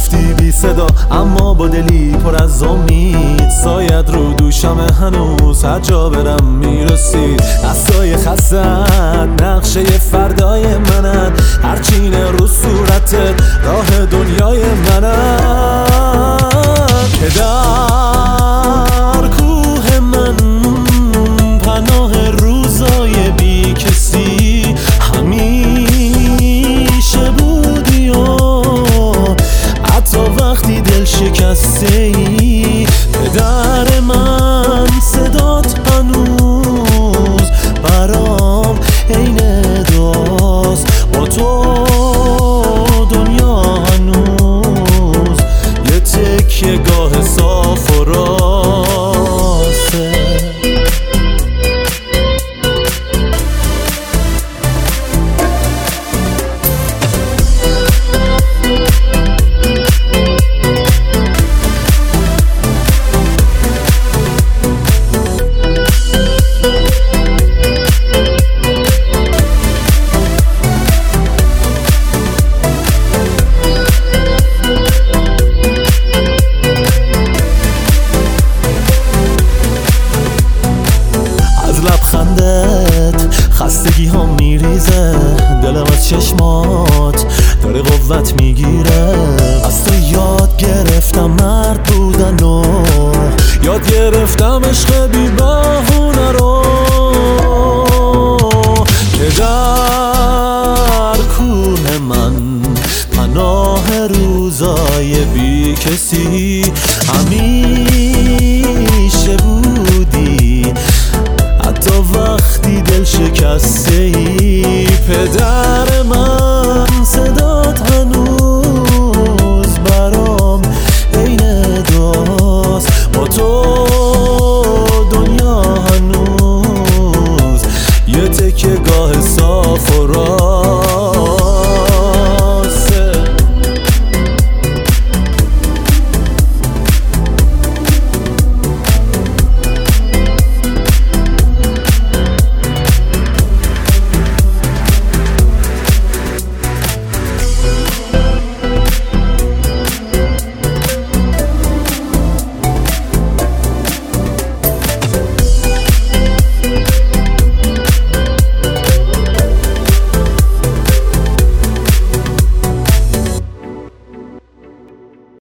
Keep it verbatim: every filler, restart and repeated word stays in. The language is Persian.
رفتی بی صدا اما با دلی پر از امید، سایت رو دوشم هنوز هر جا برم میرسی. دستای خستت نقشه فردای منن، هرچینه رو صورتت راه دنیای منن. که در کوه من پناه روزای بی کسی همیشه بودی و حتی وقتی دل شکسته ای. پدر من صدات هنوز برام عین دعاست، با تو دنیا هنوز یه تکیه گاه صاف و راسته. لبخندت خستگی ها میریزه، دلم از چشمات داره قوت میگیره. از تو یاد گرفتم مرد بودن و یاد گرفتم عشق بی بهونه رو. که در کوه من پناه روزای بی کسی همیشه بودی، حتی وقتی دل شکسته ای. پدر من